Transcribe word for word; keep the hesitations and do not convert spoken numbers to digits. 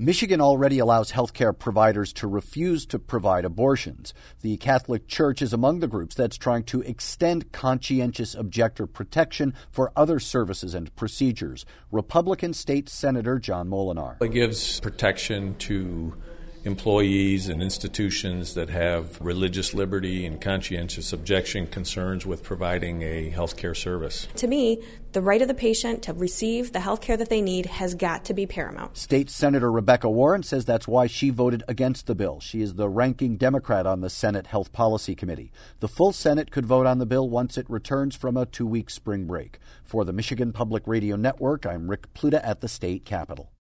Michigan already allows healthcare providers to refuse to provide abortions. The Catholic Church is among the groups that's trying to extend conscientious objector protection for other services and procedures. Republican State Senator John Molinar. It gives protection to employees and institutions that have religious liberty and conscientious objection concerns with providing a health care service. To me, the right of the patient to receive the health care that they need has got to be paramount. State Senator Rebecca Warren says that's why she voted against the bill. She is the ranking Democrat on the Senate Health Policy Committee. The full Senate could vote on the bill once it returns from a two-week spring break. For the Michigan Public Radio Network, I'm Rick Pluta at the state capitol.